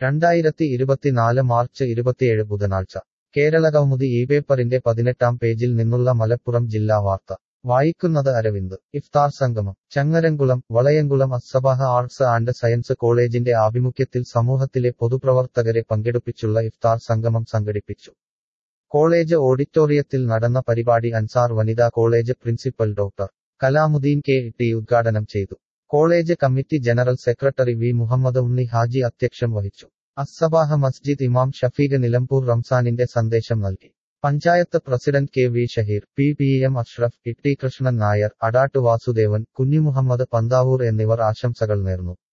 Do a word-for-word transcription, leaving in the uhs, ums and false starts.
രണ്ടായിരത്തി ഇരുപത്തിനാല് മാർച്ച് ഇരുപത്തിയേഴ് ബുധനാഴ്ച കേരളകൗമുദി ഈ പേപ്പറിന്റെ പതിനെട്ടാം പേജിൽ നിന്നുള്ള മലപ്പുറം ജില്ലാ വാർത്ത വായിക്കുന്നത് അരവിന്ദ് ഇഫ്താർ സംഗമം Changaramkulam Valayamkulam Assabah arts and science കോളേജിന്റെ ആഭിമുഖ്യത്തിൽ സമൂഹത്തിലെ പൊതുപ്രവർത്തകരെ പങ്കെടുപ്പിച്ചുള്ള ഇഫ്താർ സംഗമം സംഘടിപ്പിച്ചു കോളേജ് ഓഡിറ്റോറിയത്തിൽ നടന്ന പരിപാടി അൻസാർ വനിതാ college principal doctor Kalamuddeen K T ഉദ്ഘാടനം ചെയ്തു college committee general secretary V Muhammad Unni Haji അധ്യക്ഷം വഹിച്ചു അസ്സബാഹ മസ്ജിദ് ഇമാം ഷഫീഖ് നിലമ്പൂർ റംസാനിന്റെ സന്ദേശം നൽകി panchayat president K V Shaheer P P M Ashraf E T Krishnan Nair Adatt Vasudevan Kunhimuhammad Panthavoor എന്നിവർ ആശംസകൾ നേർന്നു